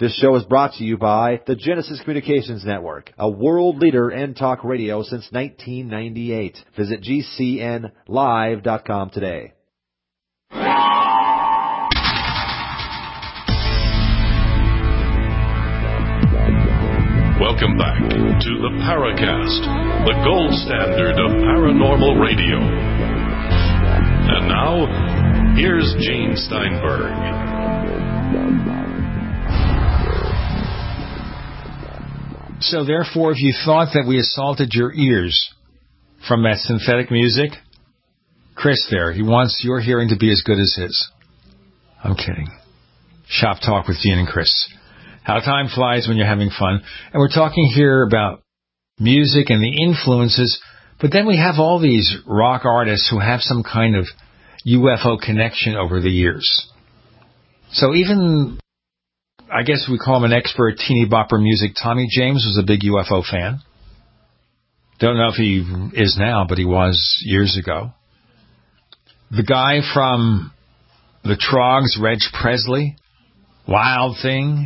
This show is brought to you by the Genesis Communications Network, a world leader in talk radio since 1998. Visit GCNlive.com today. Welcome back to the Paracast, the gold standard of paranormal radio. And now, here's Gene Steinberg. So therefore, if you thought that we assaulted your ears from that synthetic music, Chris there, he wants your hearing to be as good as his. I'm kidding. Shop Talk with Gene and Chris. How time flies when you're having fun. And we're talking here about music and the influences, but then we have all these rock artists who have some kind of UFO connection over the years. So even, I guess we call him an expert teeny bopper music, Tommy James was a big UFO fan. Don't know if he is now, but he was years ago. The guy from the Trogs, Reg Presley, Wild Thing.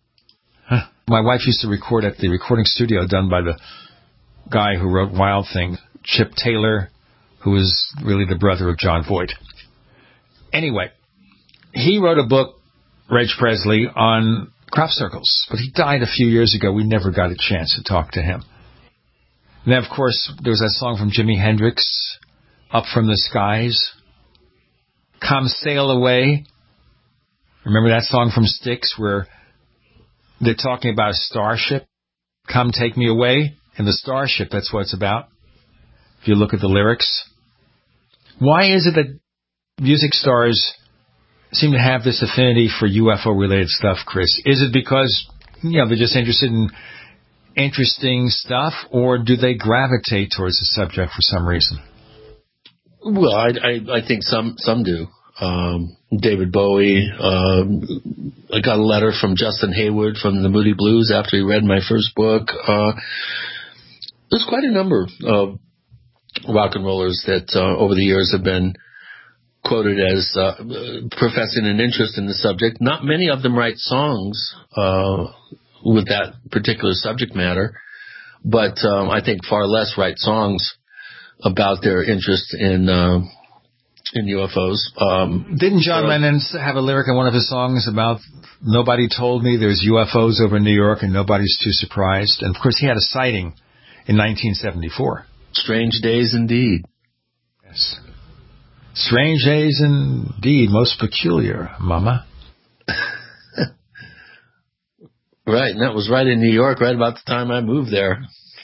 My wife used to record at the recording studio done by the guy who wrote Wild Thing, Chip Taylor, who was really the brother of John Voight. Anyway, he wrote a book, Reg Presley, on crop circles, but he died a few years ago. We never got a chance to talk to him. And then, of course, there was that song from Jimi Hendrix, Up From the Skies, Come Sail Away. Remember that song from Styx where they're talking about a starship? Come take me away. And the starship, that's what it's about. If you look at the lyrics. Why is it that music stars seem to have this affinity for UFO-related stuff, Chris? Is it because, they're just interested in interesting stuff, or do they gravitate towards the subject for some reason? Well, I think some do. David Bowie. I got a letter from Justin Hayward from the Moody Blues after he read my first book. There's quite a number of rock and rollers that over the years have been quoted as professing an interest in the subject. Not many of them write songs with that particular subject matter, but I think far less write songs about their interest in UFOs. Didn't John Lennon have a lyric in one of his songs about nobody told me there's UFOs over New York and nobody's too surprised? And, of course, he had a sighting in 1974. Strange days indeed. Yes. Strange days indeed. Most peculiar, Mama. Right, and that was right in New York, right about the time I moved there.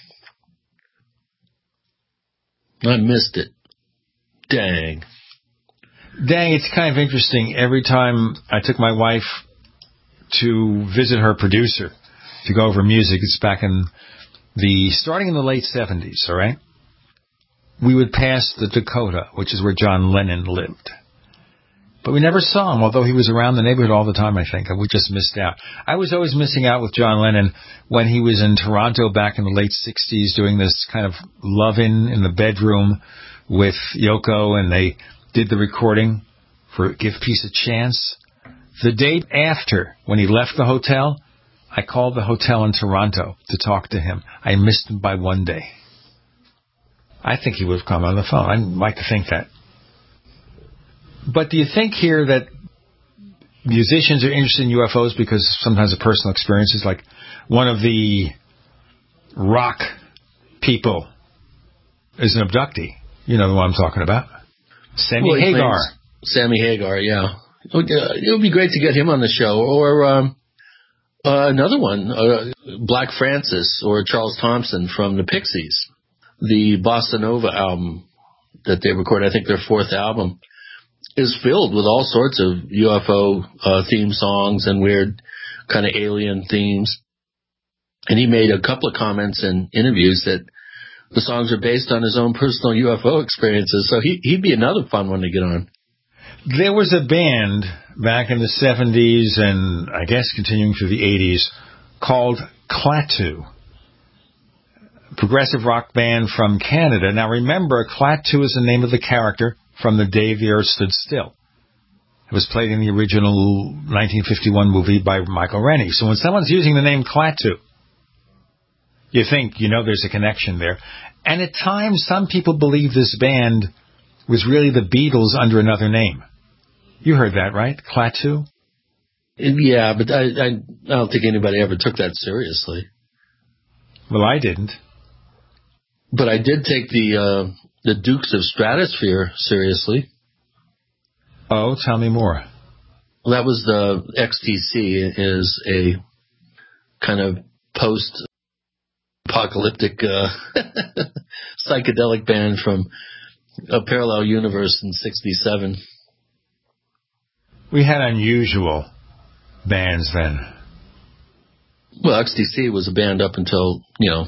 I missed it. Dang, it's kind of interesting. Every time I took my wife to visit her producer to go over music, it's back starting in the late 70s, all right? We would pass the Dakota, which is where John Lennon lived. But we never saw him, although he was around the neighborhood all the time, I think. We just missed out. I was always missing out with John Lennon when he was in Toronto back in the late 60s doing this kind of love-in in the bedroom with Yoko, and they did the recording for Give Peace a Chance. The day after, when he left the hotel, I called the hotel in Toronto to talk to him. I missed him by one day. I think he would have come on the phone. I'd like to think that. But do you think here that musicians are interested in UFOs because sometimes of personal experiences? Like one of the rock people is an abductee. You know the one I'm talking about. Sammy Hagar. Sammy Hagar, yeah. It would be great to get him on the show. Or another one, Black Francis or Charles Thompson from the Pixies. The Bossa Nova album that they recorded, I think their fourth album, is filled with all sorts of UFO theme songs and weird kind of alien themes. And he made a couple of comments in interviews that the songs are based on his own personal UFO experiences. So he'd be another fun one to get on. There was a band back in the 70s and I guess continuing through the 80s called Klaatu. Progressive rock band from Canada. Now remember, Klaatu is the name of the character from The Day the Earth Stood Still. It was played in the original 1951 movie by Michael Rennie. So when someone's using the name Klaatu, you think, there's a connection there. And at times, some people believe this band was really the Beatles under another name. You heard that, right? Klaatu? Yeah, but I don't think anybody ever took that seriously. Well, I didn't. But I did take the Dukes of Stratosphere seriously. Oh, tell me more. Well, that was the XTC, is a kind of post-apocalyptic psychedelic band from a parallel universe in '67. We had unusual bands then. Well, XTC was a band up until,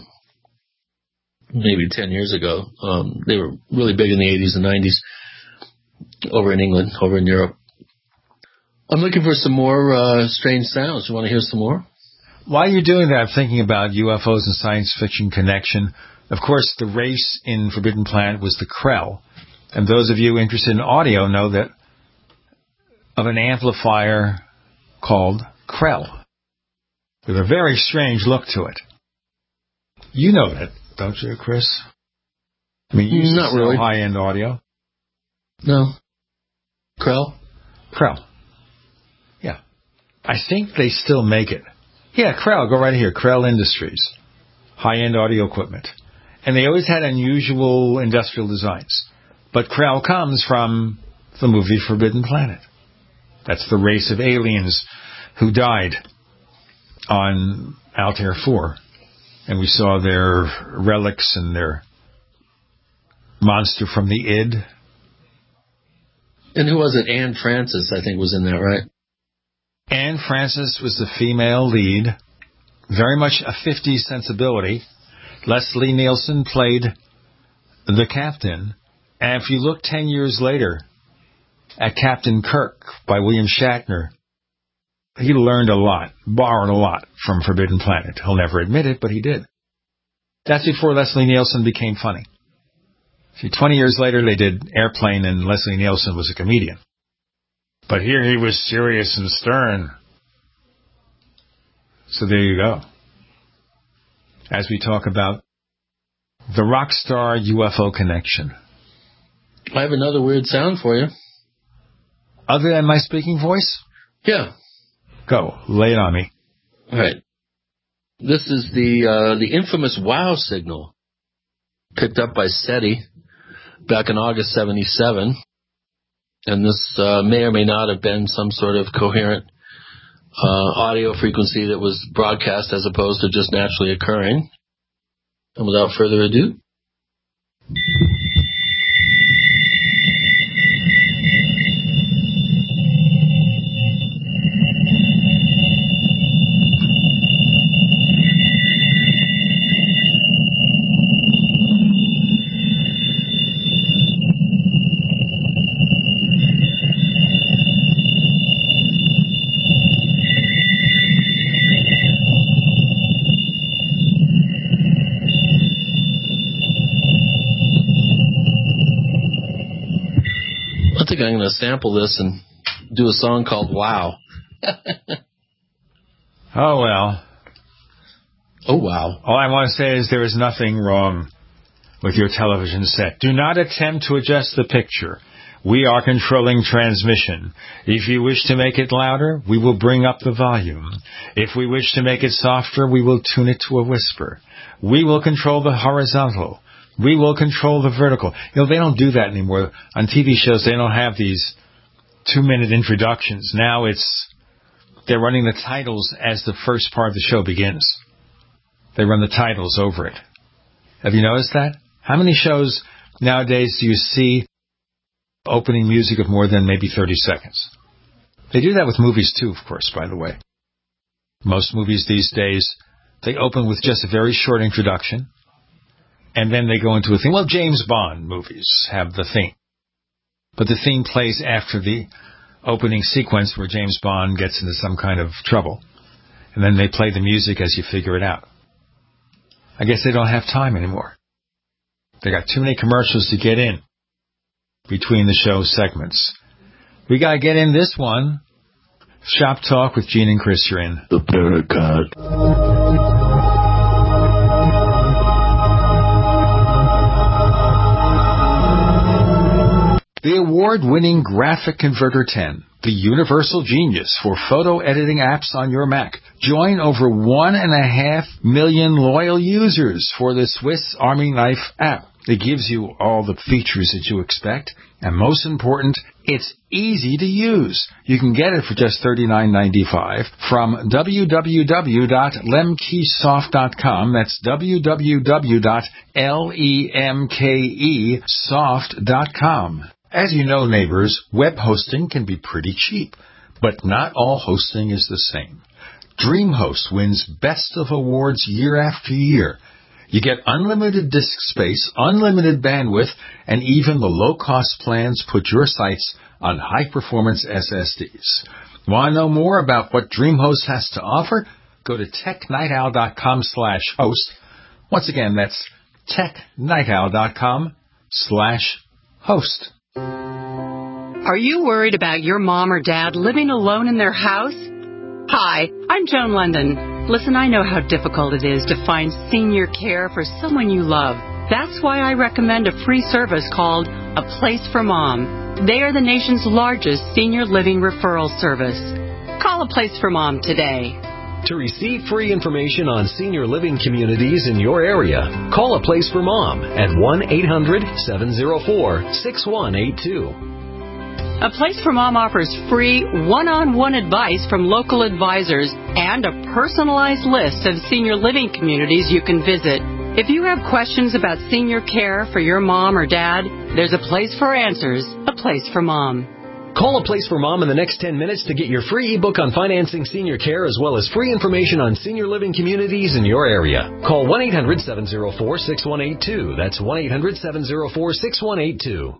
maybe 10 years ago. They were really big in the 80s and 90s over in England, over in Europe. I'm looking for some more strange sounds. You want to hear some more? While you're doing that, I'm thinking about UFOs and science fiction connection. Of course, the race in Forbidden Planet was the Krell. And those of you interested in audio know that of an amplifier called Krell, with a very strange look to it. You know that, don't you, Chris? I mean, you not really high-end audio. No. Krell? Yeah. I think they still make it. Yeah, Krell. Go right here. Krell Industries. High-end audio equipment. And they always had unusual industrial designs. But Krell comes from the movie Forbidden Planet. That's the race of aliens who died on Altair 4. And we saw their relics and their monster from the id. And who was it? Anne Francis, I think, was in that, right? Anne Francis was the female lead. Very much a 50s sensibility. Leslie Nielsen played the captain. And if you look 10 years later at Captain Kirk by William Shatner, he learned a lot, borrowed a lot from Forbidden Planet. He'll never admit it, but he did. That's before Leslie Nielsen became funny. See, 20 years later, they did Airplane, and Leslie Nielsen was a comedian. But here he was serious and stern. So there you go. As we talk about the rock star UFO connection. I have another weird sound for you. Other than my speaking voice? Yeah. Go. Lay it on me. All right. This is the infamous WOW signal picked up by SETI back in August '77. And this may or may not have been some sort of coherent audio frequency that was broadcast as opposed to just naturally occurring. And without further ado... I think I'm going to sample this and do a song called Wow. Oh, well. Oh, wow. All I want to say is there is nothing wrong with your television set. Do not attempt to adjust the picture. We are controlling transmission. If you wish to make it louder, we will bring up the volume. If we wish to make it softer, we will tune it to a whisper. We will control the horizontal. We will control the vertical. They don't do that anymore. On TV shows, they don't have these 2-minute introductions. Now they're running the titles as the first part of the show begins. They run the titles over it. Have you noticed that? How many shows nowadays do you see opening music of more than maybe 30 seconds? They do that with movies too, of course, by the way. Most movies these days, they open with just a very short introduction, and then they go into a theme. Well, James Bond movies have the theme. But the theme plays after the opening sequence where James Bond gets into some kind of trouble. And then they play the music as you figure it out. I guess they don't have time anymore. They got too many commercials to get in between the show segments. We got to get in this one. Shop Talk with Gene and Chris. You're in. The Paracast. The award-winning Graphic Converter 10, the universal genius for photo editing apps on your Mac. Join over 1.5 million loyal users for the Swiss Army Knife app. It gives you all the features that you expect, and most important, it's easy to use. You can get it for just $39.95 from www.lemkesoft.com. That's www.lemkesoft.com. As you know, neighbors, web hosting can be pretty cheap, but not all hosting is the same. DreamHost wins Best of Awards year after year. You get unlimited disk space, unlimited bandwidth, and even the low-cost plans put your sites on high-performance SSDs. Want to know more about what DreamHost has to offer? Go to technightowl.com/host. Once again, that's technightowl.com/host. Are you worried about your mom or dad living alone in their house? Hi, I'm Joan London. Listen, I know how difficult it is to find senior care for someone you love. That's why I recommend a free service called A Place for Mom. They are the nation's largest senior living referral service. Call A Place for Mom today. To receive free information on senior living communities in your area, call A Place for Mom at 1-800-704-6182. A Place for Mom offers free one-on-one advice from local advisors and a personalized list of senior living communities you can visit. If you have questions about senior care for your mom or dad, there's a place for answers, A Place for Mom. Call A Place for Mom in the next 10 minutes to get your free ebook on financing senior care as well as free information on senior living communities in your area. Call 1-800-704-6182. That's 1-800-704-6182.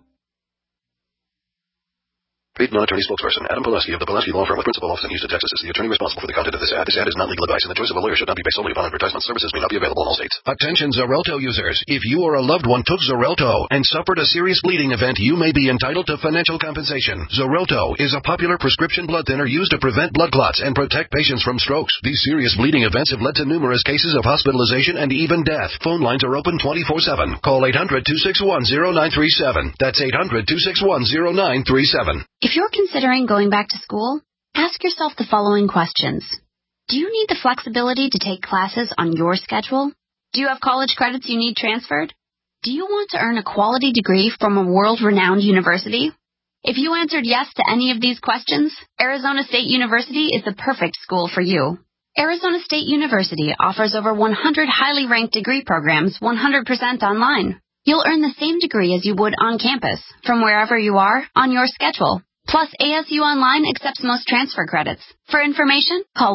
Paid non-attorney spokesperson Adam Pileski of the Pileski Law Firm with principal office in Houston, Texas is the attorney responsible for the content of this ad. This ad is not legal advice, and the choice of a lawyer should not be based solely upon advertisement. Services may not be available in all states. Attention Xarelto users. If you or a loved one took Xarelto and suffered a serious bleeding event, you may be entitled to financial compensation. Xarelto is a popular prescription blood thinner used to prevent blood clots and protect patients from strokes. These serious bleeding events have led to numerous cases of hospitalization and even death. Phone lines are open 24/7. Call 800-261-0937. That's 800-261-0937. If you're considering going back to school, ask yourself the following questions. Do you need the flexibility to take classes on your schedule? Do you have college credits you need transferred? Do you want to earn a quality degree from a world-renowned university? If you answered yes to any of these questions, Arizona State University is the perfect school for you. Arizona State University offers over 100 highly ranked degree programs 100% online. You'll earn the same degree as you would on campus, from wherever you are, on your schedule. Plus, ASU Online accepts most transfer credits. For information, call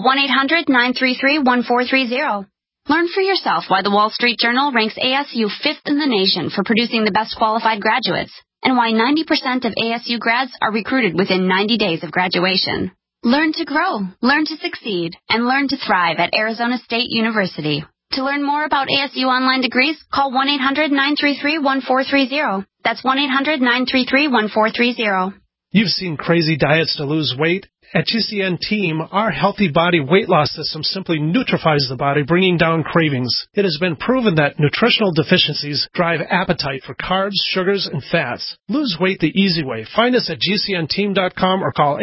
1-800-933-1430. Learn for yourself why the Wall Street Journal ranks ASU 5th in the nation for producing the best qualified graduates, and why 90% of ASU grads are recruited within 90 days of graduation. Learn to grow, learn to succeed, and learn to thrive at Arizona State University. To learn more about ASU Online degrees, call 1-800-933-1430. That's 1-800-933-1430. You've seen crazy diets to lose weight. At GCN Team, our Healthy Body Weight Loss System simply neutralizes the body, bringing down cravings. It has been proven that nutritional deficiencies drive appetite for carbs, sugars, and fats. Lose weight the easy way. Find us at GCNteam.com or call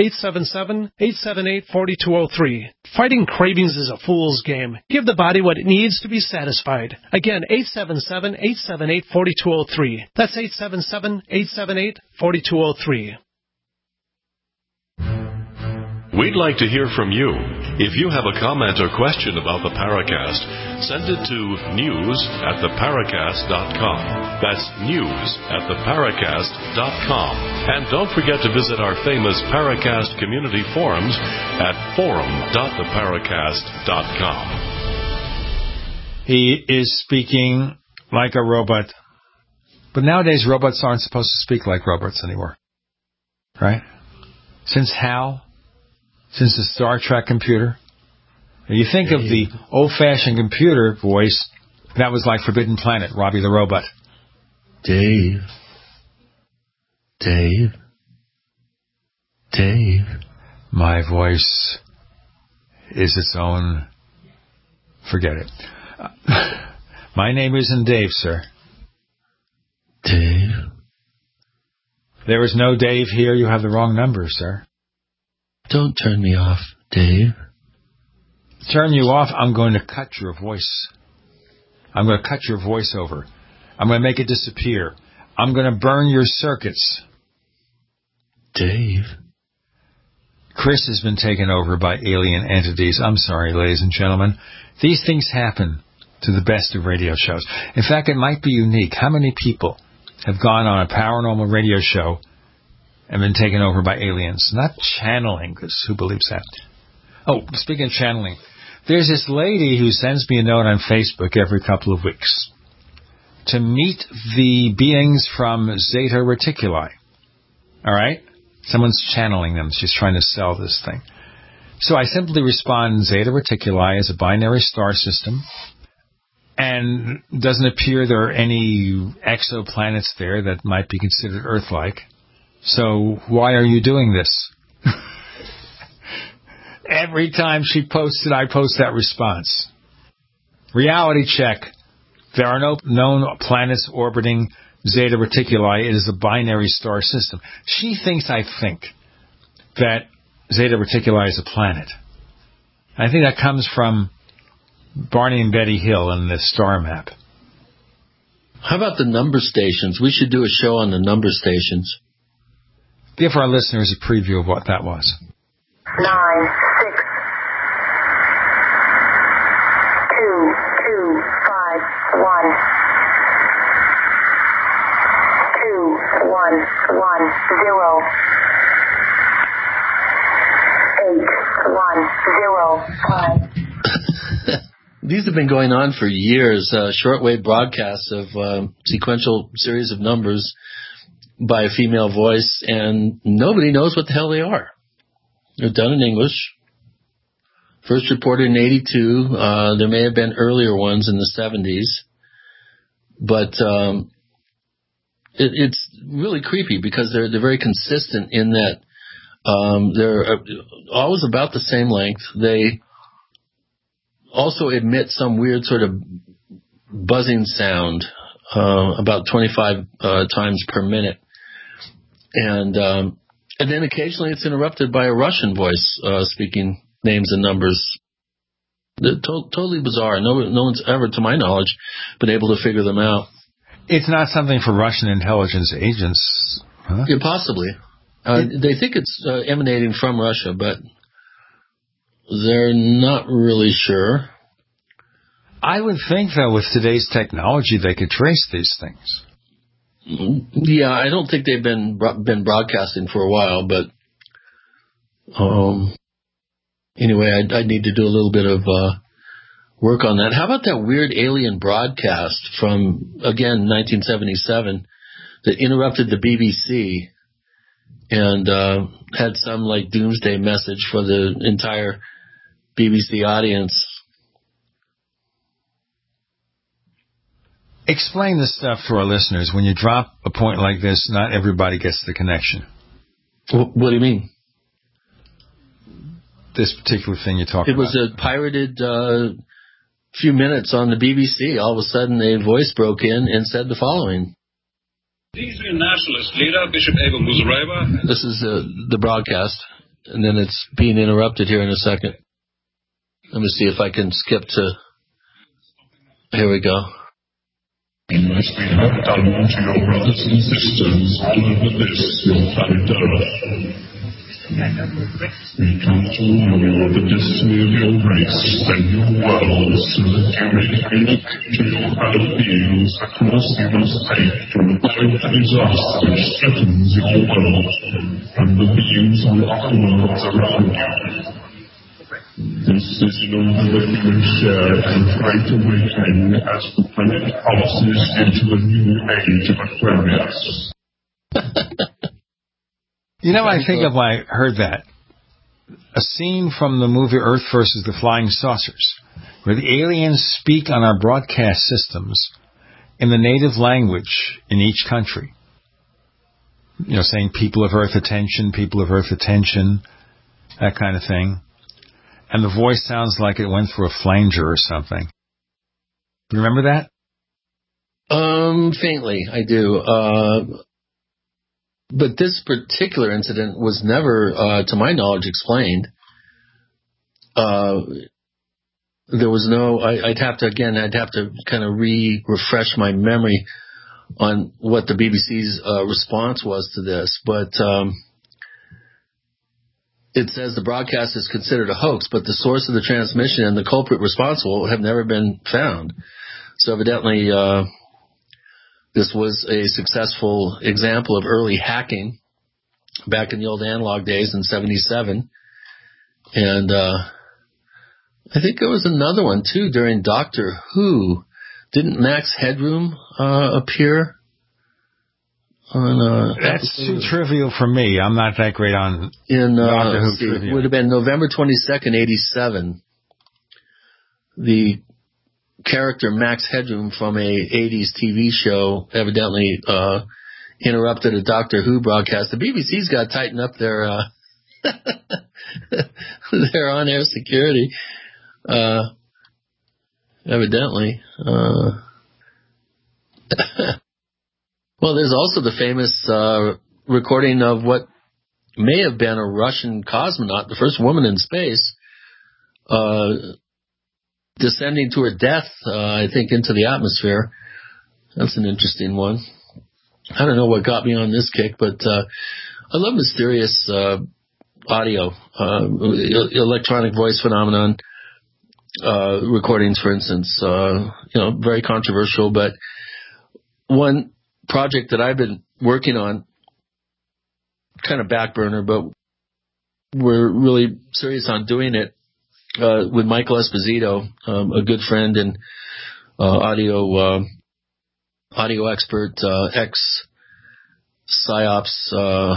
877-878-4203. Fighting cravings is a fool's game. Give the body what it needs to be satisfied. Again, 877-878-4203. That's 877-878-4203. We'd like to hear from you. If you have a comment or question about the Paracast, send it to news@theparacast.com. That's news@theparacast.com. And don't forget to visit our famous Paracast community forums at forum.theparacast.com. He is speaking like a robot. But nowadays, robots aren't supposed to speak like robots anymore. Right? Since HAL? Since the Star Trek computer? You think of the old-fashioned computer voice, that was like Forbidden Planet, Robbie the Robot. Dave. Dave. My voice is its own... Forget it. My name isn't Dave, sir. Dave. There is no Dave here. You have the wrong number, sir. Don't turn me off, Dave. Turn you off, I'm going to cut your voice. I'm going to cut your voice over. I'm going to make it disappear. I'm going to burn your circuits. Dave. Chris has been taken over by alien entities. I'm sorry, ladies and gentlemen. These things happen to the best of radio shows. In fact, it might be unique. How many people have gone on a paranormal radio show and been taken over by aliens? Not channeling, because who believes that? Oh, speaking of channeling, there's this lady who sends me a note on Facebook every couple of weeks to meet the beings from Zeta Reticuli. All right? Someone's channeling them. She's trying to sell this thing. So I simply respond, Zeta Reticuli is a binary star system, and doesn't appear there are any exoplanets there that might be considered Earth-like. So why are you doing this? Every time she posts it, I post that response. Reality check. There are no known planets orbiting Zeta Reticuli. It is a binary star system. She thinks I think that Zeta Reticuli is a planet. I think that comes from Barney and Betty Hill in the star map. How about the number stations? We should do a show on the number stations. Give our listeners a preview of what that was. 9, 6, 2, 2, 5, 1, 2, 1, 1, 0, 8, 1, 0, 5. These have been going on for years, shortwave broadcasts of sequential series of numbers by a female voice, and nobody knows what the hell they are. They're done in English. First reported in 82. There may have been earlier ones in the 70s. But it's really creepy because they're very consistent in that they're always about the same length. They also emit some weird sort of buzzing sound, about 25 times per minute. And then occasionally it's interrupted by a Russian voice speaking names and numbers. They're totally bizarre. No one's ever, to my knowledge, been able to figure them out. It's not something for Russian intelligence agents, huh? Yeah, possibly. They think it's emanating from Russia, but they're not really sure. I would think, though, with today's technology, they could trace these things. Yeah, I don't think they've been broadcasting for a while, but anyway, I need to do a little bit of work on that. How about that weird alien broadcast from, again, 1977 that interrupted the BBC and had some like doomsday message for the entire BBC audience? Explain this stuff to our listeners. When you drop a point like this, not everybody gets the connection. What do you mean? This particular thing you're talking about. It was a pirated few minutes on the BBC. All of a sudden, a voice broke in and said the following. These nationalist leader, Bishop Abel Muzorewa. This is the broadcast, and then it's being interrupted here in a second. Let me see if I can skip to... Here we go. Unless we have done to your brothers and sisters all over this, your planet Earth. We come to warn you of the destiny of your race and your world, so that you may look to your fellow beings the course you must take to avoid the disaster which threatens your world and the beings on other worlds around you. This is in order that you may share in great awakening as the planet passes into a new age of Aquarius. You know, I think of when I heard that, a scene from the movie Earth versus the Flying Saucers, where the aliens speak on our broadcast systems in the native language in each country. saying people of Earth attention, that kind of thing. And the voice sounds like it went through a flanger or something. You remember that? Faintly, I do. But this particular incident was never, to my knowledge, explained. There was no. I'd have to kind of refresh my memory on what the BBC's response was to this, but it says the broadcast is considered a hoax, but the source of the transmission and the culprit responsible have never been found. So evidently, this was a successful example of early hacking back in the old analog days in '77, and I think there was another one too during Doctor Who. Didn't Max Headroom appear on That's too trivial for me. I'm not that great on Doctor Who trivia. It would have been November 22nd, 87. The character Max Headroom from a 80s TV show evidently interrupted a Doctor Who broadcast. The BBC's got to tighten up their their on-air security. Evidently. Well, there's also the famous recording of what may have been a Russian cosmonaut, the first woman in space, descending to her death, I think, into the atmosphere. That's an interesting one. I don't know what got me on this kick, but I love mysterious audio, electronic voice phenomenon. Recordings, for instance, very controversial, but one project that I've been working on, kind of back burner, but we're really serious on doing it, with Michael Esposito, a good friend and, audio expert, ex-PSYOPs,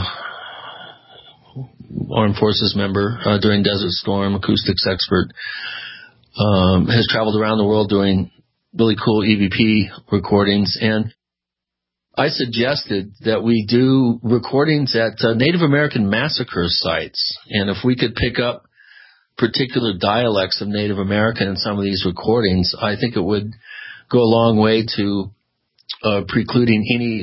Armed Forces member, during Desert Storm, acoustics expert. Has traveled around the world doing really cool EVP recordings, and I suggested that we do recordings at Native American massacre sites, and if we could pick up particular dialects of Native American in some of these recordings, I think it would go a long way to precluding any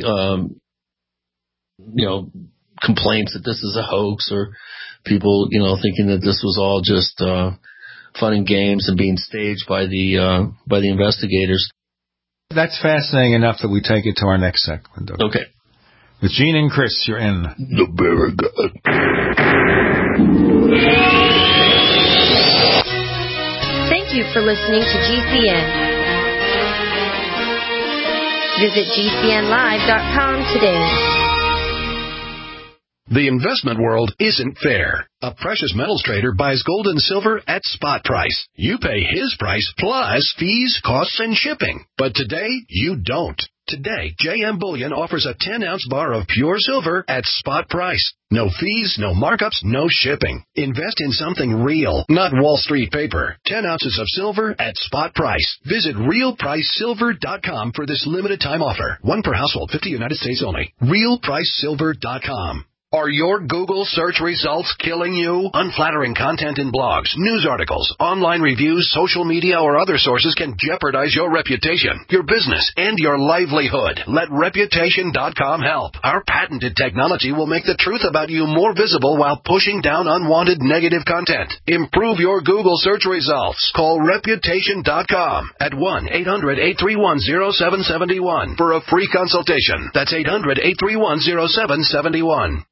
complaints that this is a hoax, or people thinking that this was all just fun and games and being staged by the investigators. That's fascinating enough that we take it to our next segment. Okay. With Gene and Chris, you're in the Barricade. Thank you for listening to GCN. Visit GCNlive.com today. The investment world isn't fair. A precious metals trader buys gold and silver at spot price. You pay his price plus fees, costs, and shipping. But today, you don't. Today, JM Bullion offers a 10-ounce bar of pure silver at spot price. No fees, no markups, no shipping. Invest in something real, not Wall Street paper. 10 ounces of silver at spot price. Visit RealPriceSilver.com for this limited time offer. One per household, 50 United States only. RealPriceSilver.com. Are your Google search results killing you? Unflattering content in blogs, news articles, online reviews, social media, or other sources can jeopardize your reputation, your business, and your livelihood. Let Reputation.com help. Our patented technology will make the truth about you more visible while pushing down unwanted negative content. Improve your Google search results. Call Reputation.com at 1-800-831-0771 for a free consultation. That's 800-831-0771.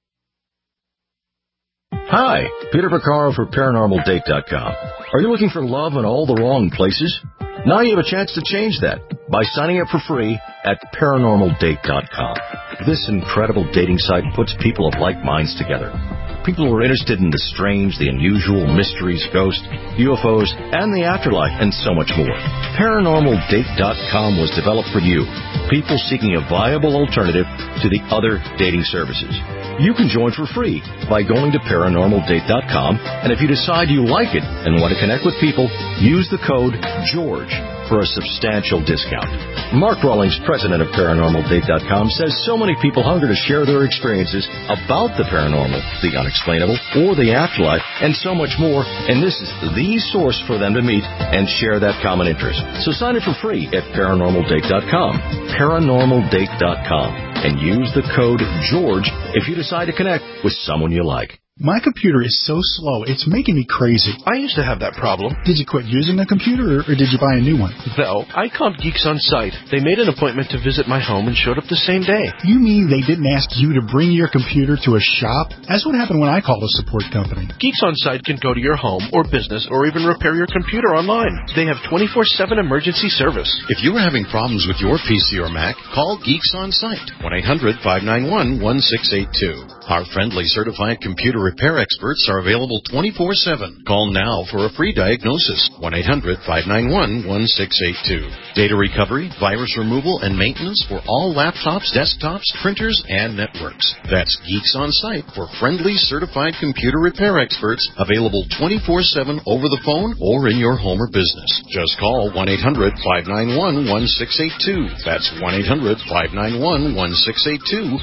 Hi, Peter Vaccaro for ParanormalDate.com. Are you looking for love in all the wrong places? Now you have a chance to change that by signing up for free at ParanormalDate.com. This incredible dating site puts people of like minds together. People who are interested in the strange, the unusual, mysteries, ghosts, UFOs, and the afterlife, and so much more. ParanormalDate.com was developed for you, people seeking a viable alternative to the other dating services. You can join for free by going to ParanormalDate.com, and if you decide you like it and want to connect with people, use the code GEORGE for a substantial discount. Mark Rawlings, president of ParanormalDate.com, says so many people hunger to share their experiences about the paranormal, the unexplainable, or the afterlife, and so much more, and this is the source for them to meet and share that common interest. So sign up for free at ParanormalDate.com, ParanormalDate.com, and use the code GEORGE if you decide to connect with someone you like. My computer is so slow, it's making me crazy. I used to have that problem. Did you quit using the computer, or did you buy a new one? No, I called Geeks on Site. They made an appointment to visit my home and showed up the same day. You mean they didn't ask you to bring your computer to a shop? That's what happened when I called a support company. Geeks on Site can go to your home or business or even repair your computer online. They have 24/7 emergency service. If you are having problems with your PC or Mac, call Geeks on Site. 1-800-591-1682. Our friendly certified computer repair experts are available 24/7. Call now for a free diagnosis. 1-800-591-1682. Data recovery, virus removal, and maintenance for all laptops, desktops, printers, and networks. That's Geeks on Site for friendly certified computer repair experts, available 24/7 over the phone or in your home or business. Just call 1-800-591-1682. That's 1-800-591-1682.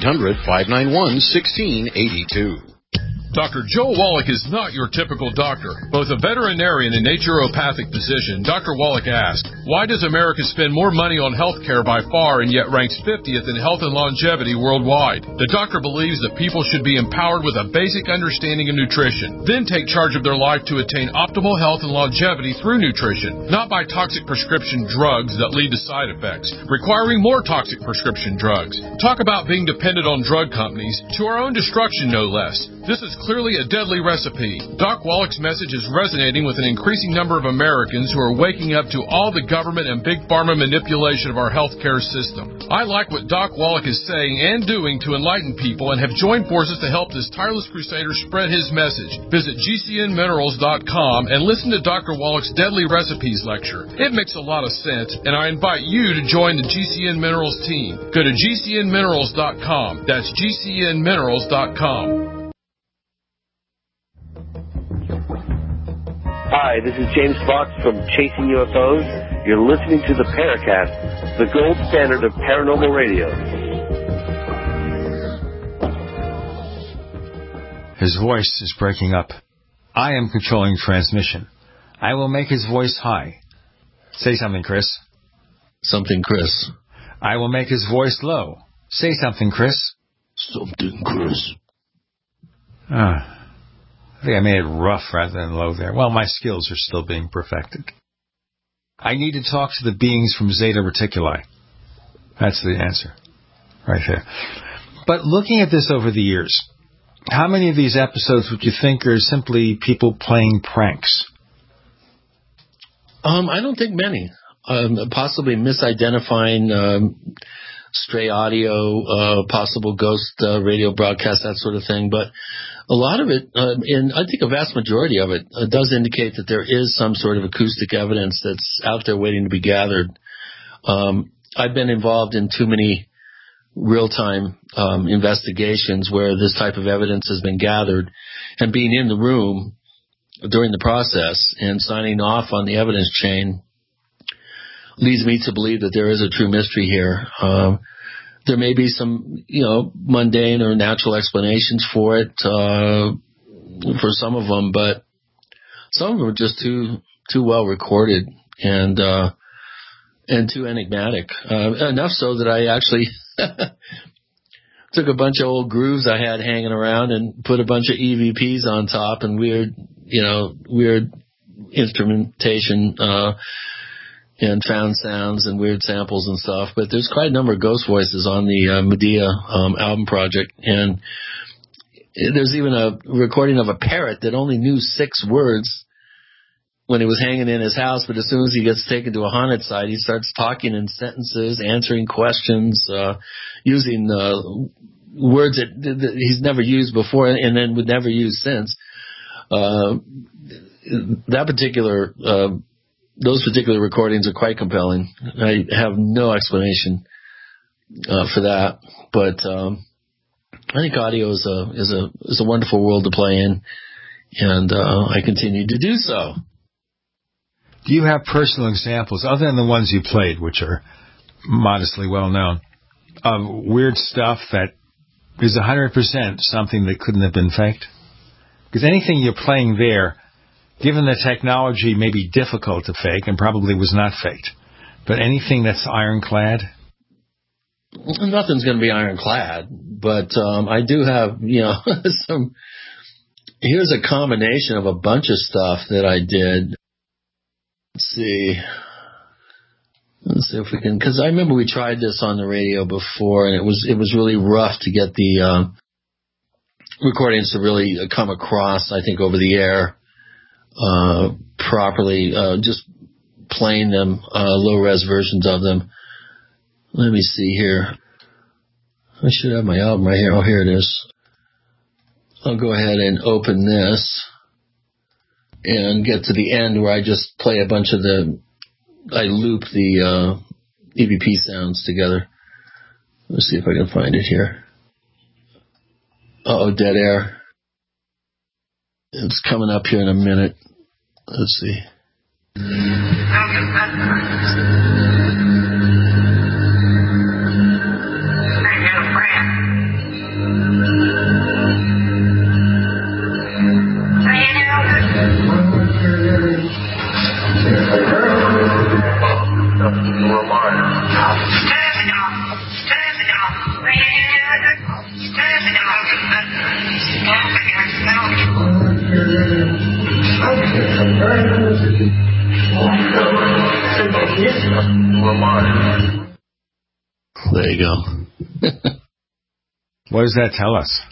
1-800-591-1682. Dr. Joe Wallach is not your typical doctor. Both a veterinarian and naturopathic physician, Dr. Wallach asked, why does America spend more money on health care by far and yet ranks 50th in health and longevity worldwide? The doctor believes that people should be empowered with a basic understanding of nutrition, then take charge of their life to attain optimal health and longevity through nutrition, not by toxic prescription drugs that lead to side effects, requiring more toxic prescription drugs. Talk about being dependent on drug companies, to our own destruction no less. This is clearly a deadly recipe. Doc Wallach's message is resonating with an increasing number of Americans who are waking up to all the government and big pharma manipulation of our healthcare system. I like what Doc Wallach is saying and doing to enlighten people and have joined forces to help this tireless crusader spread his message. Visit GCNminerals.com and listen to Dr. Wallach's Deadly Recipes lecture. It makes a lot of sense, and I invite you to join the GCN Minerals team. Go to GCNminerals.com. That's GCNminerals.com. Hi, this is James Fox from Chasing UFOs. You're listening to the Paracast, the gold standard of paranormal radio. His voice is breaking up. I am controlling transmission. I will make his voice high. Say something, Chris. Something, Chris. I will make his voice low. Say something, Chris. Something, Chris. I think I made it rough rather than low there. Well, my skills are still being perfected. I need to talk to the beings from Zeta Reticuli. That's the answer. Right there. But looking at this over the years, how many of these episodes would you think are simply people playing pranks? I don't think many. Possibly misidentifying stray audio, possible ghost radio broadcast, that sort of thing. But a lot of it, and I think a vast majority of it, does indicate that there is some sort of acoustic evidence that's out there waiting to be gathered. I've been involved in too many real-time investigations where this type of evidence has been gathered, and being in the room during the process and signing off on the evidence chain leads me to believe that there is a true mystery here. There may be some, mundane or natural explanations for it, for some of them, but some of them are just too well recorded and too enigmatic. Enough so that I actually took a bunch of old grooves I had hanging around and put a bunch of EVPs on top and weird instrumentation, and found sounds and weird samples and stuff. But there's quite a number of ghost voices on the Medea album project. And there's even a recording of a parrot that only knew 6 words when he was hanging in his house. But as soon as he gets taken to a haunted site, he starts talking in sentences, answering questions, using words that he's never used before and then would never use since. Those particular recordings are quite compelling. I have no explanation for that. But I think audio is a wonderful world to play in, and I continue to do so. Do you have personal examples, other than the ones you played, which are modestly well known, of weird stuff that is 100% something that couldn't have been faked? Because anything you're playing there, given the technology, may be difficult to fake and probably was not faked. But anything that's ironclad? Nothing's going to be ironclad, but I do have, some. Here's a combination of a bunch of stuff that I did. Let's see if we can, because I remember we tried this on the radio before, and it was really rough to get the recordings to really come across, I think, over the air properly, just playing them, low-res versions of them. Let me see here. I should have my album right here. Oh, here it is. I'll go ahead and open this and get to the end where I just play a bunch of I loop the EVP sounds together. Let's see if I can find it here. Uh-oh, dead air. It's coming up here in a minute. Let's see. There you go. What does that tell us?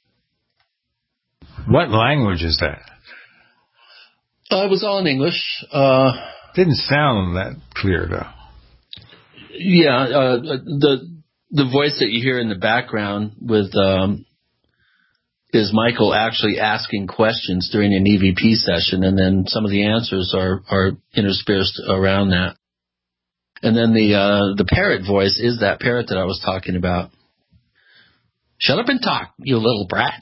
What language is that? It was all in English. Didn't sound that clear, though. Yeah, the voice that you hear in the background with is Michael actually asking questions during an EVP session, and then some of the answers are interspersed around that. And then the parrot voice is that parrot that I was talking about. Shut up and talk, you little brat.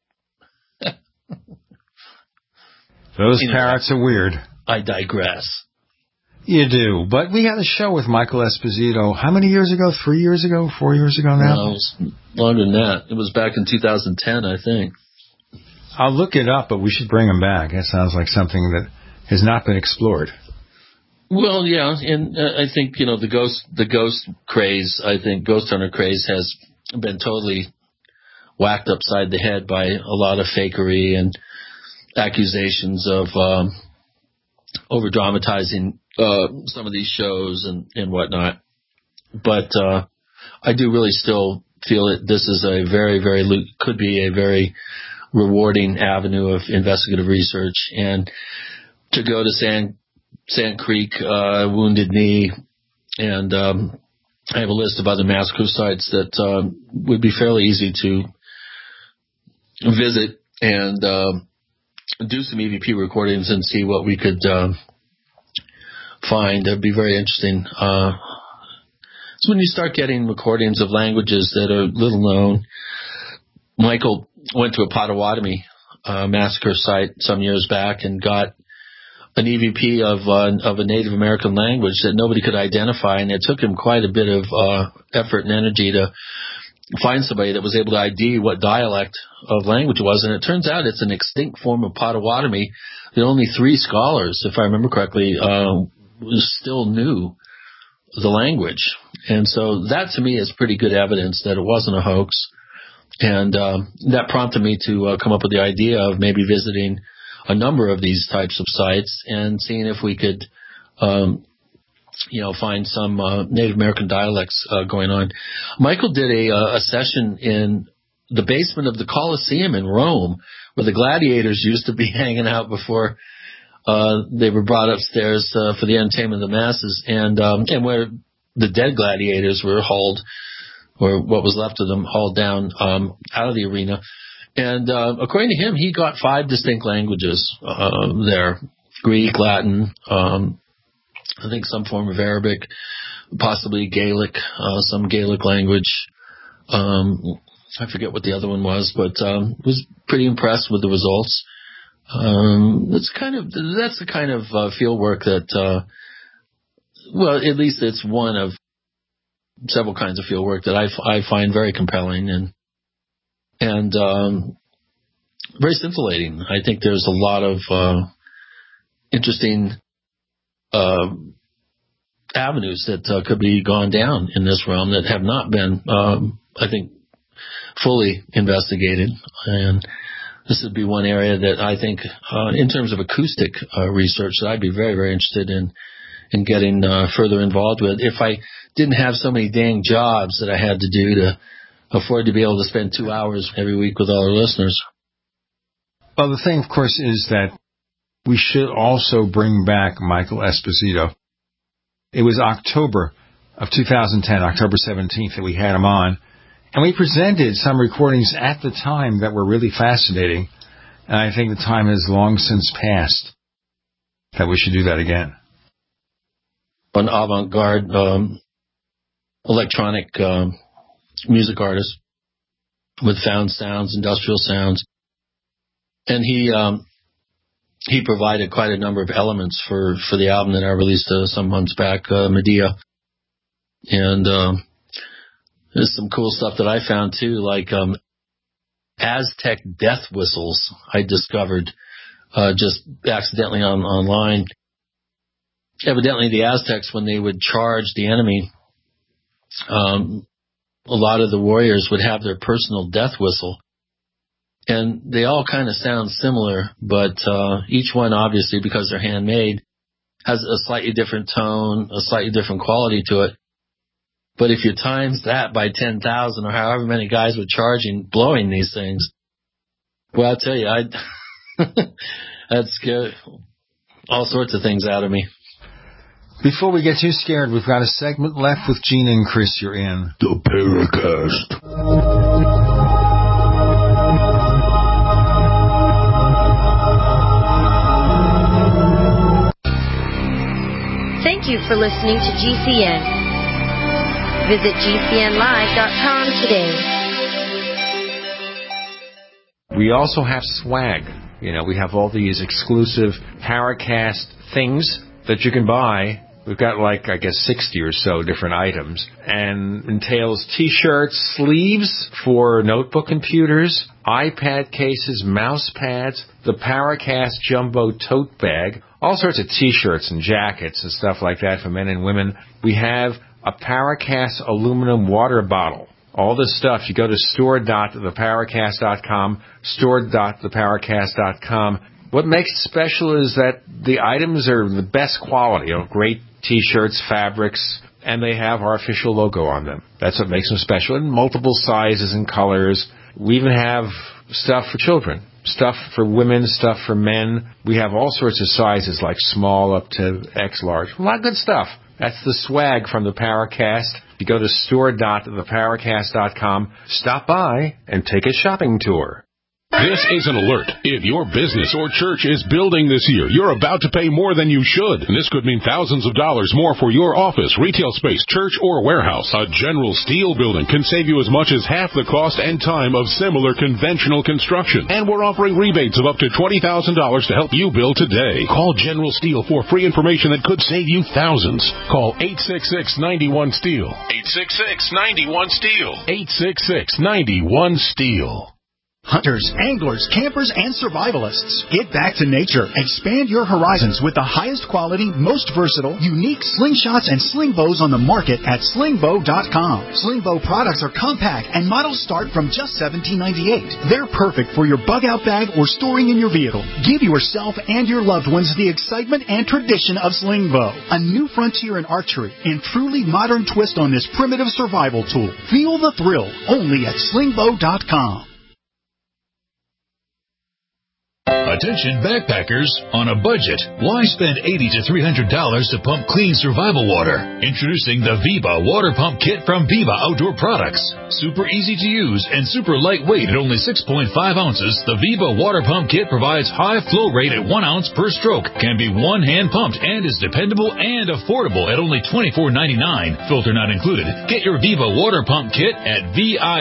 Those parrots are weird. I digress. You do, but we had a show with Michael Esposito. How many years ago? 3 years ago? 4 years ago now? No, it was longer than that. It was back in 2010, I think. I'll look it up, but we should bring him back. That sounds like something that has not been explored. Well, yeah, and I think, the ghost craze, ghost hunter craze has been totally whacked upside the head by a lot of fakery and accusations of over-dramatizing some of these shows and whatnot. But I do really still feel that this is a could be a very rewarding avenue of investigative research. And to go to Sand Creek, Wounded Knee, and I have a list of other massacre sites that would be fairly easy to visit and do some EVP recordings and see what we could find. That'd be very interesting. So when you start getting recordings of languages that are little known, Michael went to a Potawatomi massacre site some years back and got an EVP of a Native American language that nobody could identify, and it took him quite a bit of effort and energy to find somebody that was able to ID what dialect of language it was. And it turns out it's an extinct form of Potawatomi that only 3 scholars, if I remember correctly, still knew the language. And so that to me is pretty good evidence that it wasn't a hoax. And that prompted me to come up with the idea of maybe visiting a number of these types of sites and seeing if we could find some Native American dialects going on. Michael did a session in the basement of the Colosseum in Rome, where the gladiators used to be hanging out before they were brought upstairs for the entertainment of the masses, and where the dead gladiators were hauled, or what was left of them, hauled down out of the arena. And according to him, he got 5 distinct languages there: Greek, Latin, I think some form of Arabic, possibly Gaelic, some Gaelic language. I forget what the other one was, but was pretty impressed with the results. That's the kind of field work that, well, at least it's one of several kinds of field work that I find very compelling and very scintillating. I think there's a lot of interesting avenues that could be gone down in this realm that have not been, I think, fully investigated. And this would be one area that I think, in terms of acoustic research, that I'd be very, very interested in getting further involved with. If I didn't have so many dang jobs that I had to do to afford to be able to spend 2 hours every week with all our listeners. Well, the thing, of course, is that we should also bring back Michael Esposito. It was October of 2010, October 17th, that we had him on. And we presented some recordings at the time that were really fascinating. And I think the time has long since passed that we should do that again. An avant-garde electronic music artist with found sounds, industrial sounds. And he provided quite a number of elements for the album that I released some months back, Medea. And there's some cool stuff that I found too, like Aztec death whistles I discovered just accidentally online. Evidently, the Aztecs, when they would charge the enemy, a lot of the warriors would have their personal death whistle. And they all kind of sound similar, but each one, obviously, because they're handmade, has a slightly different tone, a slightly different quality to it. But if you times that by 10,000 or however many guys were charging, blowing these things, well, I'll tell you, that scared all sorts of things out of me. Before we get too scared, we've got a segment left with Gene and Chris. You're in the Paracast. Thank you for listening to GCN. Visit GCNlive.com today. We also have swag. We have all these exclusive Paracast things that you can buy. We've got 60 or so different items, and entails T-shirts, sleeves for notebook computers, iPad cases, mouse pads, the Paracast Jumbo tote bag, all sorts of T-shirts and jackets and stuff like that for men and women. We have a Paracast aluminum water bottle. All this stuff, you go to store.theparacast.com, store.theparacast.com. What makes it special is that the items are the best quality, great T-shirts, fabrics, and they have our official logo on them. That's what makes them special, in multiple sizes and colors. We even have stuff for children, stuff for women, stuff for men. We have all sorts of sizes, like small up to X large. A lot of good stuff. That's the swag from the Paracast. You go to store.theparacast.com, stop by, and take a shopping tour. This is an alert. If your business or church is building this year, you're about to pay more than you should. And this could mean thousands of dollars more for your office, retail space, church, or warehouse. A General Steel building can save you as much as half the cost and time of similar conventional construction. And we're offering rebates of up to $20,000 to help you build today. Call General Steel for free information that could save you thousands. Call 866-91-STEEL. 866-91-STEEL. 866-91-STEEL. Hunters, anglers, campers, and survivalists. Get back to nature. Expand your horizons with the highest quality, most versatile, unique slingshots and sling bows on the market at slingbow.com. Slingbow products are compact and models start from just $17.98. They're perfect for your bug-out bag or storing in your vehicle. Give yourself and your loved ones the excitement and tradition of Slingbow, a new frontier in archery and truly modern twist on this primitive survival tool. Feel the thrill only at slingbow.com. Attention backpackers on a budget. Why spend $80 to $300 to pump clean survival water? Introducing the Viva Water Pump Kit from Viva Outdoor Products. Super easy to use and super lightweight at only 6.5 ounces, the Viva Water Pump Kit provides high flow rate at 1 ounce per stroke, can be one-hand pumped, and is dependable and affordable at only $24.99. Filter not included. Get your Viva Water Pump Kit at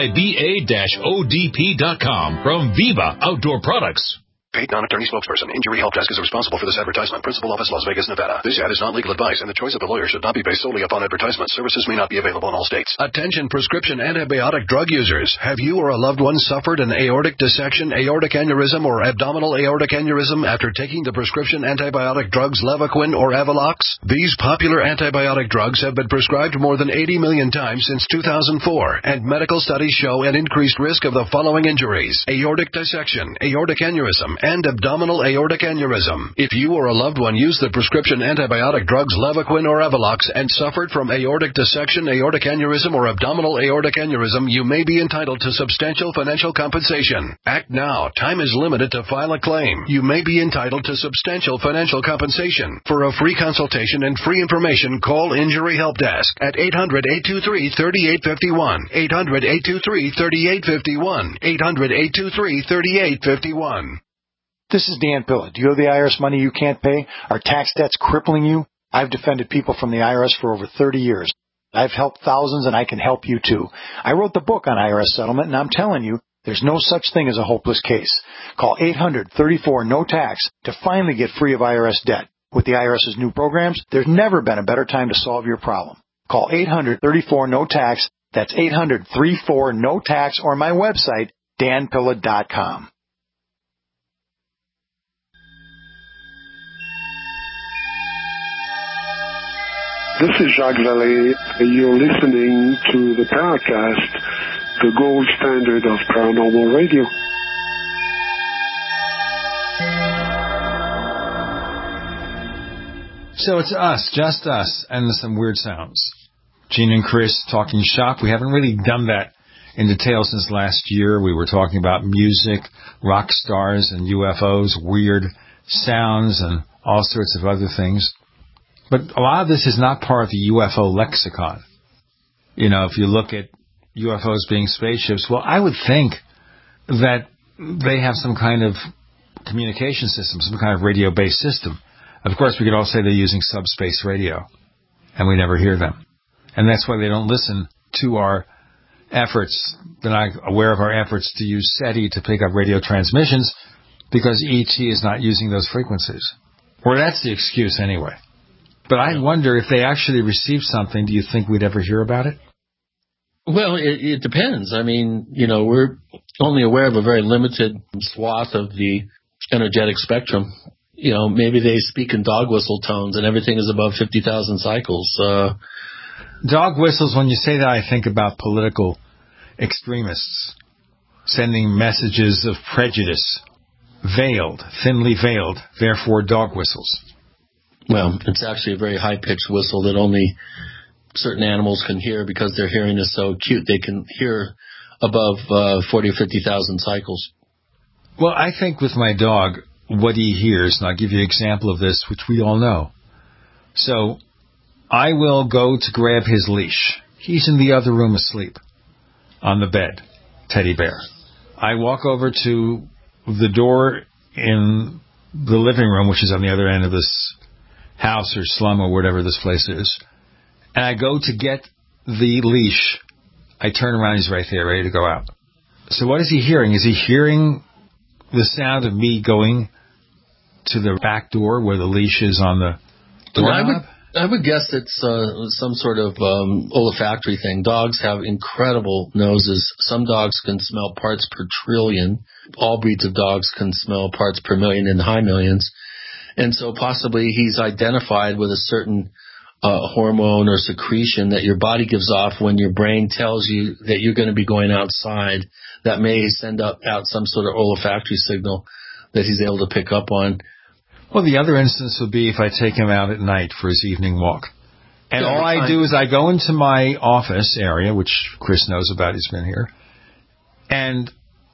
VIBA-ODP.com from Viva Outdoor Products. Paid non-attorney spokesperson. Injury Help Desk is responsible for this advertisement. Principal office, Las Vegas, Nevada. This ad is not legal advice, and the choice of a lawyer should not be based solely upon advertisement. Services may not be available in all states. Attention prescription antibiotic drug users. Have you or a loved one suffered an aortic dissection, aortic aneurysm, or abdominal aortic aneurysm after taking the prescription antibiotic drugs Levaquin or Avelox? These popular antibiotic drugs have been prescribed more than 80 million times since 2004, and medical studies show an increased risk of the following injuries: aortic dissection, aortic aneurysm, and abdominal aortic aneurysm. If you or a loved one used the prescription antibiotic drugs Levaquin or Avelox and suffered from aortic dissection, aortic aneurysm, or abdominal aortic aneurysm, you may be entitled to substantial financial compensation. Act now. Time is limited to file a claim. You may be entitled to substantial financial compensation. For a free consultation and free information, call Injury Help Desk at 800-823-3851. 800-823-3851. 800-823-3851. This is Dan Pilla. Do you owe the IRS money you can't pay? Are tax debts crippling you? I've defended people from the IRS for over 30 years. I've helped thousands, and I can help you too. I wrote the book on IRS settlement, and I'm telling you, there's no such thing as a hopeless case. Call 800-34-NO-TAX to finally get free of IRS debt. With the IRS's new programs, there's never been a better time to solve your problem. Call 800-34-NO-TAX. That's 800-34-NO-TAX, or my website, danpilla.com. This is Jacques Vallée. You're listening to the Paracast, the gold standard of paranormal radio. So it's us, just us, and some weird sounds. Gene and Chris talking shop. We haven't really done that in detail since last year. We were talking about music, rock stars, and UFOs, weird sounds, and all sorts of other things. But a lot of this is not part of the UFO lexicon. You know, if you look at UFOs being spaceships, well, I would think that they have some kind of communication system, some kind of radio-based system. Of course, we could all say they're using subspace radio, and we never hear them. And that's why they don't listen to our efforts. They're not aware of our efforts to use SETI to pick up radio transmissions, because ET is not using those frequencies. Or that's the excuse anyway. But I wonder if they actually received something, do you think we'd ever hear about it? Well, it depends. I mean, you know, we're only aware of a very limited swath of the energetic spectrum. You know, maybe they speak in dog whistle tones and everything is above 50,000 cycles. Dog whistles, when you say that, I think about political extremists sending messages of prejudice, veiled, thinly veiled, therefore dog whistles. Well, it's actually a very high-pitched whistle that only certain animals can hear because their hearing is so acute. They can hear above 40 or 50,000 cycles. Well, I think with my dog, what he hears, and I'll give you an example of this, which we all know. So I will go to grab his leash. He's in the other room asleep on the bed, teddy bear. I walk over to the door in the living room, which is on the other end of this house or slum or whatever this place is, and I go to get the leash. I turn around, he's right there, ready to go out. So what is he hearing? Is he hearing the sound of me going to the back door where the leash is on the doorknob? I would guess it's some sort of olfactory thing. Dogs have incredible noses. Some dogs can smell parts per trillion. All breeds of dogs can smell parts per million in the high millions. And so possibly he's identified with a certain hormone or secretion that your body gives off when your brain tells you that you're going to be going outside that may send out some sort of olfactory signal that he's able to pick up on. Well, the other instance would be if I take him out at night for his evening walk. And all I do is I go into my office area, which Chris knows about, he's been here, and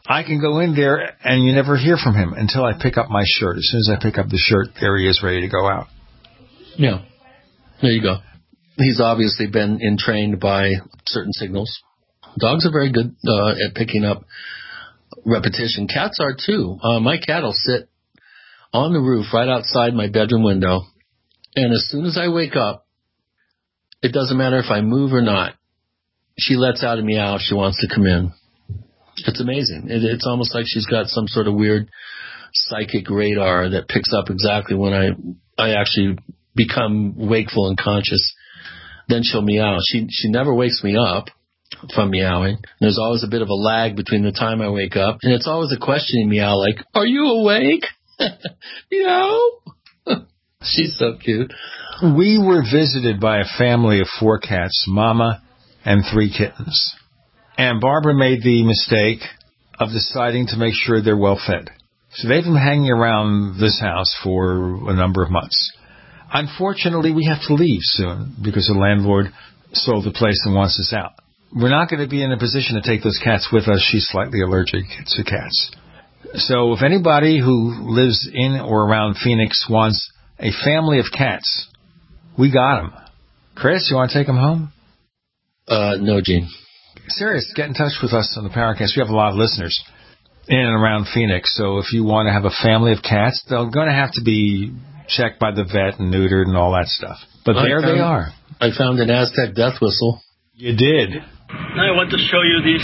I can go in there and you never hear from him until I pick up my shirt. As soon as I pick up the shirt, there he is ready to go out. Yeah. There you go. He's obviously been entrained by certain signals. Dogs are very good at picking up repetition. Cats are too. My cat will sit on the roof right outside my bedroom window, and as soon as I wake up, it doesn't matter if I move or not, she lets out a meow if she wants to come in. It's amazing. It's almost like she's got some sort of weird psychic radar that picks up exactly when I actually become wakeful and conscious. Then she'll meow. She never wakes me up from meowing. There's always a bit of a lag between the time I wake up, and it's always a questioning meow like, "Are you awake?" Meow. She's so cute. We were visited by a family of 4 cats, Mama and 3 kittens. And Barbara made the mistake of deciding to make sure they're well fed. So they've been hanging around this house for a number of months. Unfortunately, we have to leave soon because the landlord sold the place and wants us out. We're not going to be in a position to take those cats with us. She's slightly allergic to cats. So if anybody who lives in or around Phoenix wants a family of cats, we got them. Chris, you want to take them home? No, Gene. Serious, get in touch with us on the Paracast. We have a lot of listeners in and around Phoenix. So if you want to have a family of cats, they're going to have to be checked by the vet and neutered and all that stuff. But there they are. I found an Aztec death whistle. You did. Now I want to show you this.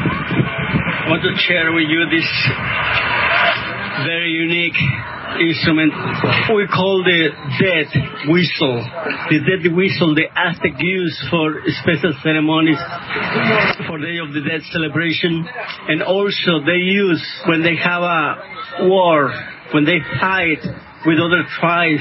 I want to share with you this very unique instrument we call the death whistle. The death whistle the Aztec used for special ceremonies for Day of the Dead celebration, and also they use when they have a war, when they fight with other tribes.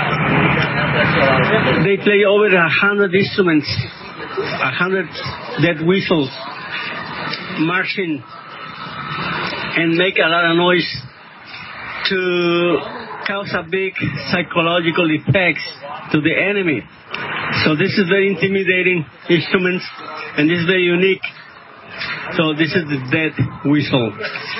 They play over 100 instruments, 100 death whistles, marching, and make a lot of noise to cause a big psychological effects to the enemy. So this is very intimidating instruments, and this is very unique. So this is the death whistle.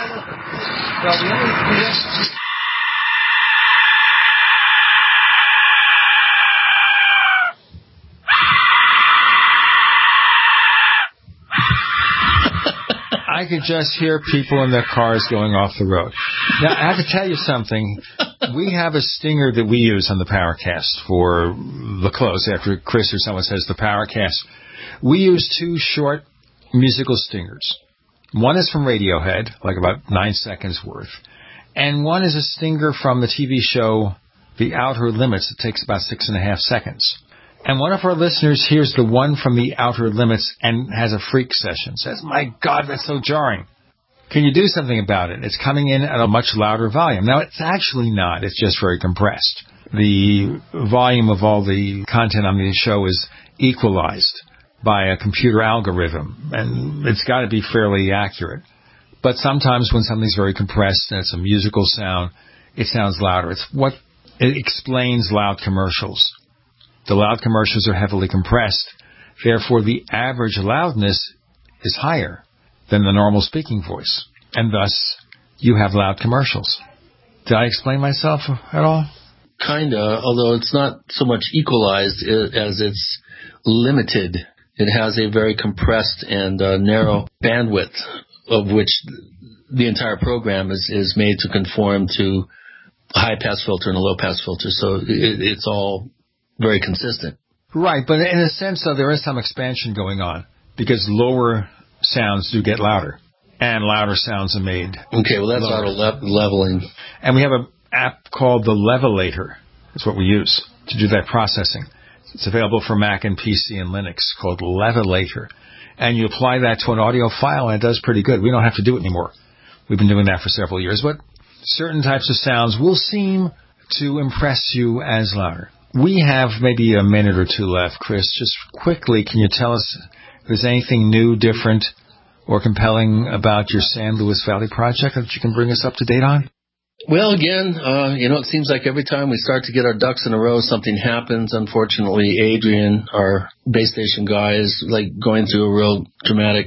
I could just hear people in their cars going off the road. Now, I have to tell you something. We have a stinger that we use on the Paracast for the close after Chris or someone says the Paracast. We use 2 short musical stingers. One is from Radiohead, like about 9 seconds worth. And one is a stinger from the TV show The Outer Limits. It takes about 6.5 seconds. And one of our listeners hears the one from The Outer Limits and has a freak session. Says, "My God, that's so jarring. Can you do something about it? It's coming in at a much louder volume." Now, it's actually not. It's just very compressed. The volume of all the content on the show is equalized by a computer algorithm, and it's got to be fairly accurate. But sometimes when something's very compressed and it's a musical sound, it sounds louder. It's what it explains loud commercials. The loud commercials are heavily compressed. Therefore, the average loudness is higher than the normal speaking voice. And thus, you have loud commercials. Did I explain myself at all? Kinda, although it's not so much equalized as it's limited. It has a very compressed and narrow bandwidth of which the entire program is made to conform to a high-pass filter and a low-pass filter. So it's all very consistent. Right, but in a sense, though, there is some expansion going on because lower sounds do get louder and louder sounds are made. Okay, well, that's auto-leveling. And we have an app called the Levelator. That's what we use to do that processing. It's available for Mac and PC and Linux, called Levelator. And you apply that to an audio file, and it does pretty good. We don't have to do it anymore. We've been doing that for several years. But certain types of sounds will seem to impress you as louder. We have maybe a minute or 2 left, Chris. Just quickly, can you tell us if there's anything new, different, or compelling about your San Luis Valley project that you can bring us up to date on? Well, again, it seems like every time we start to get our ducks in a row, something happens. Unfortunately, Adrian, our base station guy, is like going through a real dramatic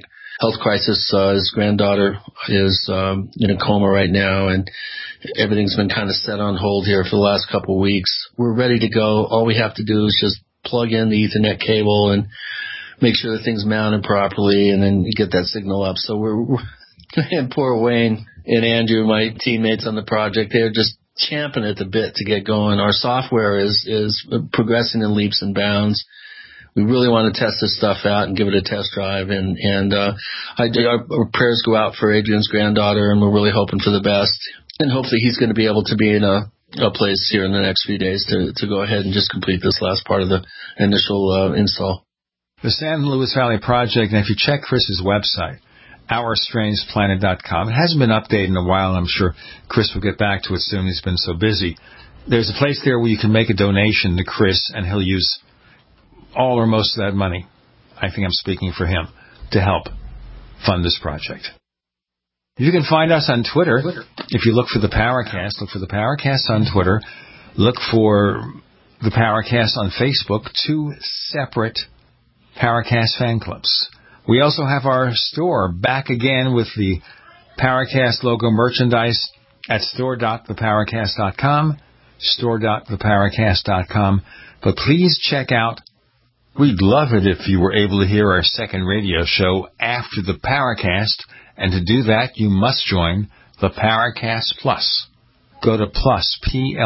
health crisis. His granddaughter is in a coma right now, and everything's been kind of set on hold here for the last couple of weeks. We're ready to go. All we have to do is just plug in the Ethernet cable and make sure the thing's mounted properly, and then get that signal up. So we're and poor Wayne and Andrew, my teammates on the project, they're just champing at the bit to get going. Our software is progressing in leaps and bounds. We really want to test this stuff out and give it a test drive. And our prayers go out for Adrian's granddaughter, and we're really hoping for the best. And hopefully he's going to be able to be in a place here in the next few days to go ahead and just complete this last part of the initial install. The San Luis Valley Project, and if you check Chris's website, OurStrangePlanet.com, it hasn't been updated in a while. I'm sure Chris will get back to it soon. He's been so busy. There's a place there where you can make a donation to Chris, and he'll use all or most of that money, I think I'm speaking for him, to help fund this project. You can find us on Twitter. If you look for the Powercast, look for the Powercast on Twitter. Look for the Powercast on Facebook, 2 separate Powercast fan clubs. We also have our store back again with the Powercast logo merchandise at store.thepowercast.com, store.thepowercast.com. But please check out, we'd love it if you were able to hear our second radio show after the Powercast, and to do that, you must join the Powercast Plus. Go to plus,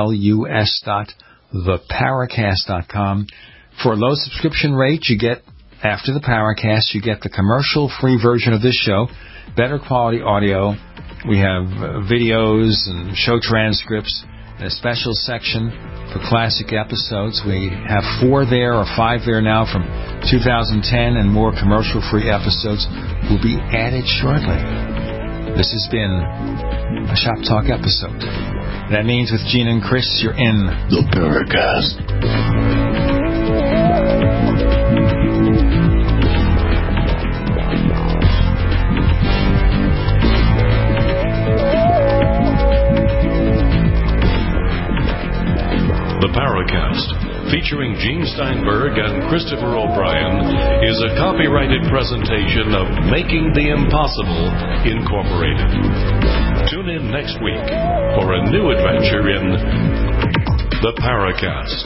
plus.thepowercast.com. For a low subscription rate, you get, after the Powercast, you get the commercial-free version of this show, better quality audio. We have videos and show transcripts, and a special section for classic episodes. We have 4 there or 5 there now from 2010, and more commercial-free episodes will be added shortly. This has been a Shop Talk episode. That means with Gene and Chris, you're in the Paracast. The Paracast, featuring Gene Steinberg and Christopher O'Brien, is a copyrighted presentation of Making the Impossible, Incorporated. Tune in next week for a new adventure in The Paracast.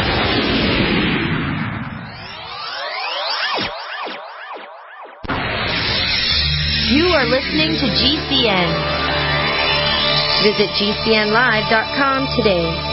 You are listening to GCN. Visit GCNlive.com today.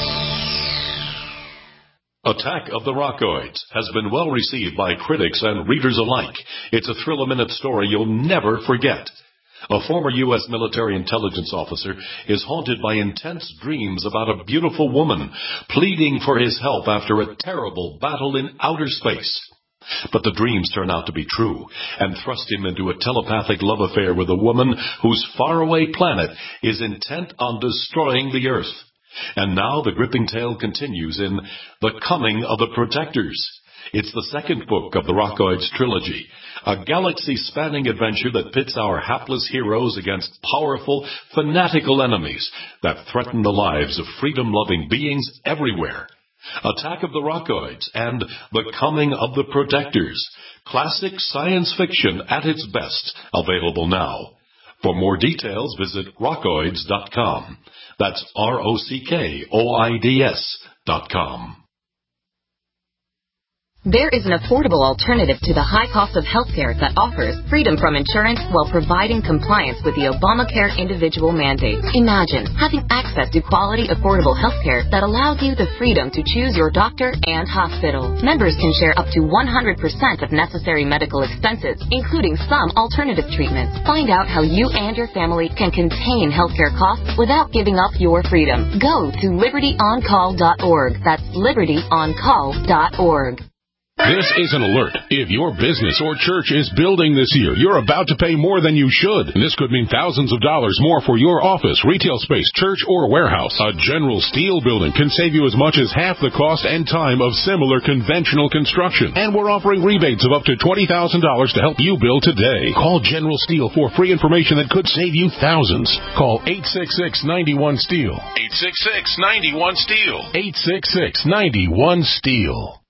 Attack of the Rockoids has been well received by critics and readers alike. It's a thrill-a-minute story you'll never forget. A former U.S. military intelligence officer is haunted by intense dreams about a beautiful woman pleading for his help after a terrible battle in outer space. But the dreams turn out to be true and thrust him into a telepathic love affair with a woman whose faraway planet is intent on destroying the Earth. And now the gripping tale continues in The Coming of the Protectors. It's the second book of the Rockoids trilogy, a galaxy-spanning adventure that pits our hapless heroes against powerful, fanatical enemies that threaten the lives of freedom-loving beings everywhere. Attack of the Rockoids and The Coming of the Protectors. Classic science fiction at its best, available now. For more details, visit rockoids.com. That's ROCKOIDS.com. There is an affordable alternative to the high cost of healthcare that offers freedom from insurance while providing compliance with the Obamacare individual mandate. Imagine having access to quality, affordable healthcare that allows you the freedom to choose your doctor and hospital. Members can share up to 100% of necessary medical expenses, including some alternative treatments. Find out how you and your family can contain healthcare costs without giving up your freedom. Go to libertyoncall.org. That's libertyoncall.org. This is an alert. If your business or church is building this year, you're about to pay more than you should. And this could mean thousands of dollars more for your office, retail space, church, or warehouse. A General Steel building can save you as much as half the cost and time of similar conventional construction. And we're offering rebates of up to $20,000 to help you build today. Call General Steel for free information that could save you thousands. Call 866-91-STEEL. 866-91-STEEL. 866-91-STEEL.